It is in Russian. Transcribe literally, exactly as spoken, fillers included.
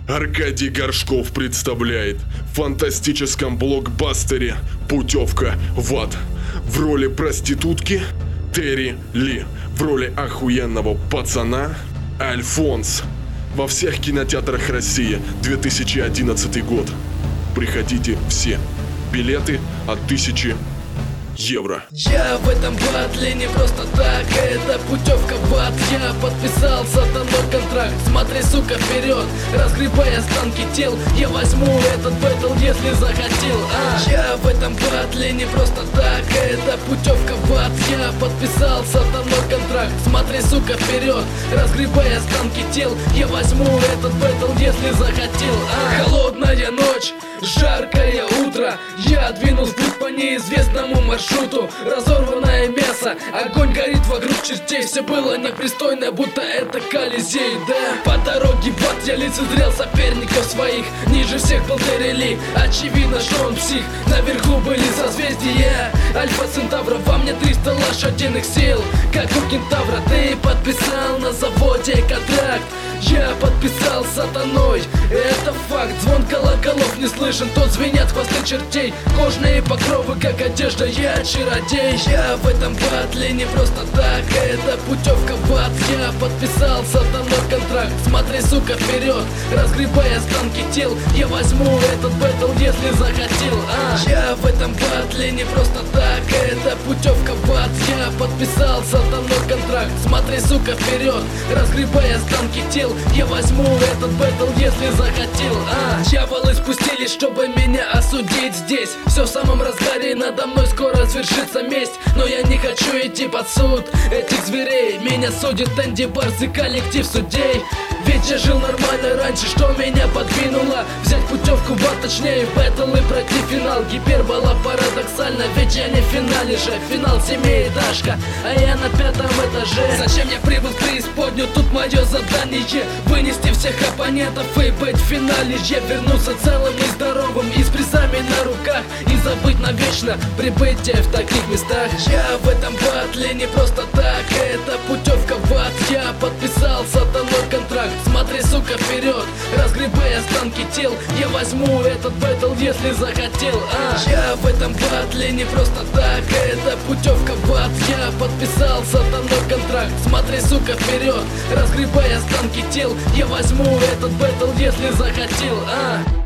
Аркадий Горшков представляет в фантастическом блокбастере «Путевка в ад». В роли проститутки Терри Ли, в роли охуенного пацана Альфонс. Во всех кинотеатрах России, две тысячи одиннадцатый год. Приходите все. Билеты от тысячи евро. Я в этом батле не просто так, это путевка в ад. Я подписал с атомный контракт. Смотри, сука, вперед, разгребая останки тел. Я возьму этот бэтл, если захотел. а. Я в этом батле не просто так, это путевка в ад. Я подписал с атомный контракт. Смотри, сука, вперед, разгребая останки тел. Я возьму этот бэтл, если захотел. а. Холодная ночь, жаркое утро. Я двинулся в путь по неизвестному маршруту. Разорванное мясо, огонь горит вокруг чертей. Все было непристойно, будто это Колизей, да. По дороге в ад я лицезрел соперников своих. Ниже всех был Терри Ли, очевидно, что он псих. Наверху были созвездия Альфа Центавра, во мне триста лошадиных сил, как у кентавра. Ты подписал на заводе контракт. Я подписал с сатаной, это факт. Звон колоколов не слышен, тут звенят хвосты чертей. Кожные покровы, как одежда, я чародей. Я в этом батле не просто так, это путевка в ад. Я подписал с сатаной контракт. Смотри, сука, вперед, разгребая останки тел. Я возьму этот бэтл, если захотел. а. Я в этом батле не просто так, это путевка в ад. Я подписал с сатаной контракт. Смотри, сука, вперед, разгребая останки тел. Я возьму этот бэтл, если захотел. а. Дьяволы спустились, чтобы меня осудить здесь. Все в самом разгаре, надо мной скоро свершится месть. Но я не хочу идти под суд этих зверей. Меня судит Энди Барс и коллектив судей. Ведь я жил нормально раньше, что меня подвинуло взять путевку в ад, точнее бэтл и пройти финал. Гипербола парадоксально, ведь я не в финале же. Финал семиэтажка, а я на пятом этаже. Зачем я прибыл в преисподнюю? Тут мое задание вынести всех оппонентов и быть в финале. Я вернуться целым и здоровым и с призами на руках, и забыть навечно прибытие в таких местах. Я в этом батле не просто так, это путевка в ад. Я подписал с атомный контракт. Смотри, сука, вперед, разгребая останки тел. Я возьму этот бэтл, если захотел. а. Я в этом батле не просто так, это путевка в ад. Я подписал с атомный контракт. Смотри, сука, вперед, разгребая останки тел. Я возьму этот бэтл, если захотел. а.